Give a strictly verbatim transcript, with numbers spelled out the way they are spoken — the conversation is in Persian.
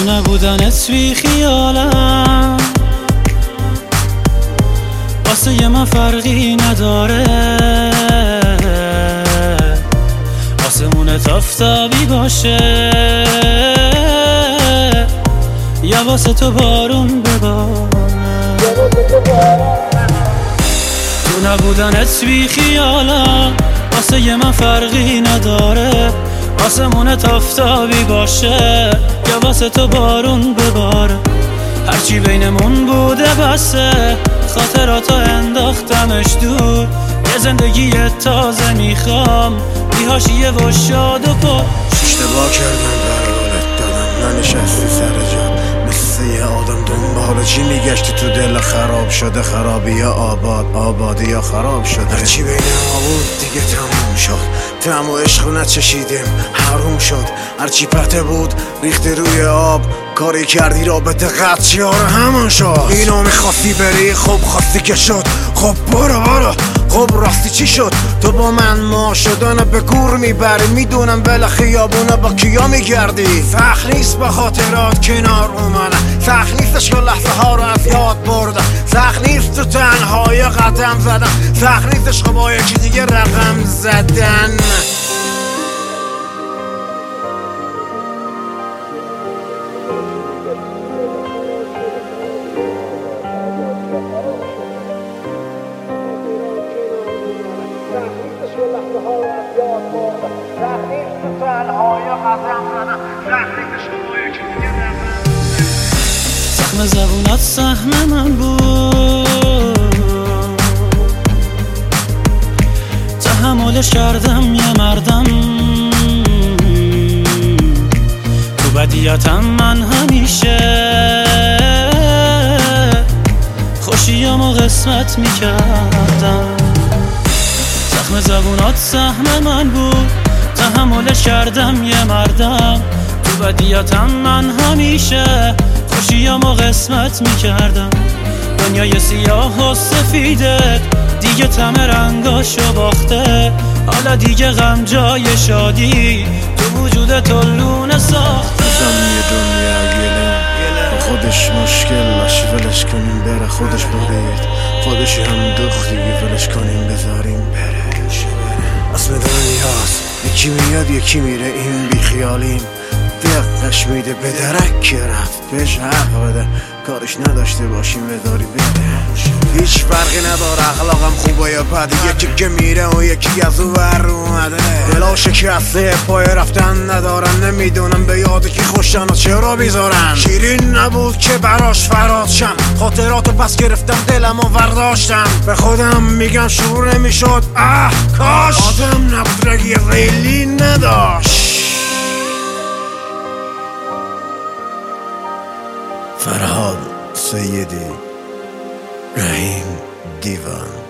نبودنت بی خیالم، واسه یه من فرقی نداره، آسمونت آفتابی باشه یا واسه تو بارون بباره. تو نبودنت بی خیالم، واسه یه من فرقی نداره، آسمونت آفتابی باشه یا واسه تو بارون بباره. هرچی بینمون بوده بسه، خاطراتو انداختمش دور، یه زندگی تازه میخوام بی حاشیه و شاد و پر. اشتباه کردم قرارت دادم، ننشستی سر جات مثل یه آدم دنبال چی میگشتی تو دل خراب شده، خرابی یا آباد، آبادی یا خراب شده. هرچی بین ما بود دیگه تموم شد، تم و عشق نچشیدیم حروم شد، هرچی پته بود ریختی روی آب، کاری کردی رابطه قطعی ها رو همون شد. اینو میخواستی بری، خب خواستی که شد، خب برو برو، خب راستی چی شد؟ تو با من ما شدن به گور میبری، میدونم بله خیابونه با کیا میگردی. سخت نیست با خاطرات کنار اومدن، سخت نیستش که لحظه ها رو از یاد بردم، سخت نیست تو تنهای قدم زدن، سخت نیستش که با یکی دیگه رقم زدن. زخم زبونات سهم من بود، تحملش کردم یه مردم، تو بدیاتم من همیشه خوشیامو قسمت میکردم. زخم زبونات سهم من بود، تحملش کردم یه مردم، تو بدیاتم من همیشه خوشیامو قسمت میکردم. دنیای سیاه و سفیده دیگه تم رنگاشو باخته، حالا دیگه غم جای شادی تو وجود تو لونه ساخته. یه دنیا گله خودش مشکل باشه، ولش کنیم بره، خودش برید خودشی هم دخت دیگه، ولش کنیم بذاریم بره. اسم دنیاست یکی میاد یکی میره، این بیخیالیم دقش میده به درک رفت، بهش حق بده، کارش نداشته باشیم بداری بده. هیچ فرقی نداره اخلاقم خوبه یا بده، یکی که میره و یکی از او بر اومده. دلا شکسته پای رفتن ندارن، نمیدونم به یاد کی خوشن و چرا بیزارن. شیرین نبود که براش فراد شم، خاطراتو پس گرفتم دلمو ورداشتم، به خودم میگم شروع نمیشد اه کاش آدم نبود رگی ریلی نداشت. فرهاد سیدی، رحیم دیوان.